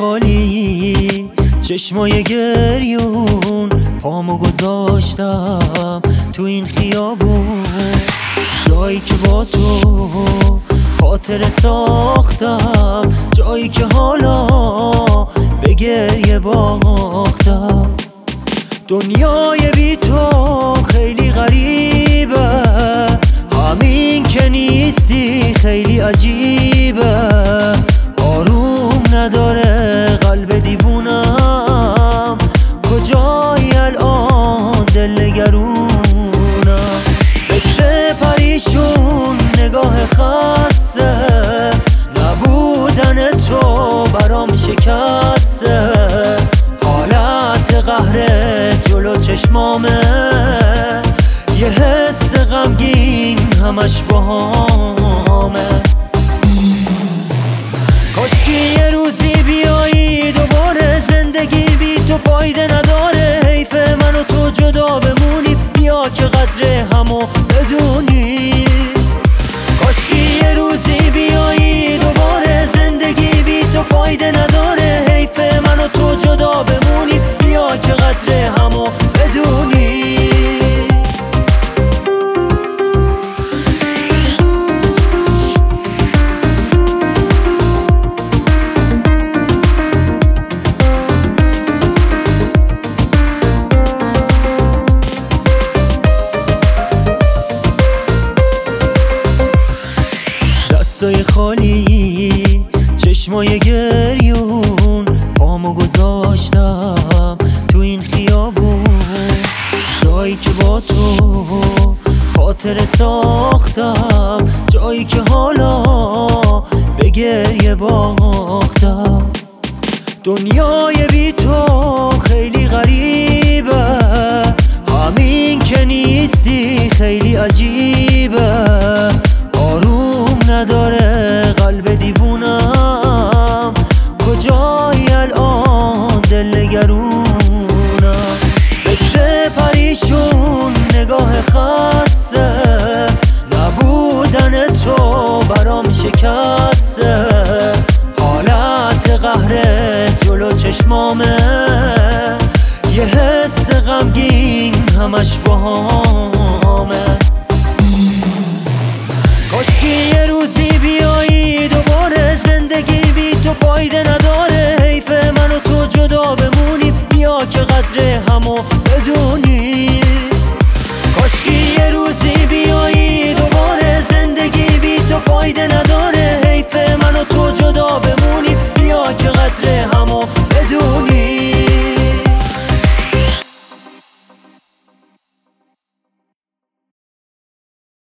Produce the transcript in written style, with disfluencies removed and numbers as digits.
خالی چشمای گریون پامو گذاشتم تو این خیابون، جایی که با تو خاطره ساختم، جایی که حالا به گریه باختم. دنیای بی تو خیلی غریبه، همین که نیستی خیلی عجیبه. آروم نداره قلب دیوونم، کجایی الان دل نگرونم. فکر پریشون نگاه خسته، نبودن تو برام شکسته. حالت قهر جلو چشمامه، یه حس غمگین همش باهامه. کاشکی یه روزی بیایی دوباره، زندگی بی تو فایده نداره. حیف من و تو جدا بمونیم، بیا که قدر همو بدونی. کاشکی یه روزی بیایی دوباره، زندگی بی تو فایده نداره. حیف من و تو جدا بمونیم، بیا که قدر همو بدونی. دستای خالی چشمای گریون پامو گذاشتم تو این خیابون، جایی که با تو خاطره ساختم، جایی که حالا به گریه باختم. دنیای بی تو خیلی غریبه، همین که نیستی خیلی عجیبه. آروم نداره قلب دیوونم، کجایی الان دل نگرونم. فکر پریشون نگاه خسته، نبودن تو برام شکسته. حالت قهر جلو چشمامه، یه حس غمگین همش باهامه. کاشکی یه روزی بیایی دوباره، زندگی بی تو فایده نداره. حیف من و تو جدا بمونیم، بیا که قدر همو بدونی. کاشکی یه روزی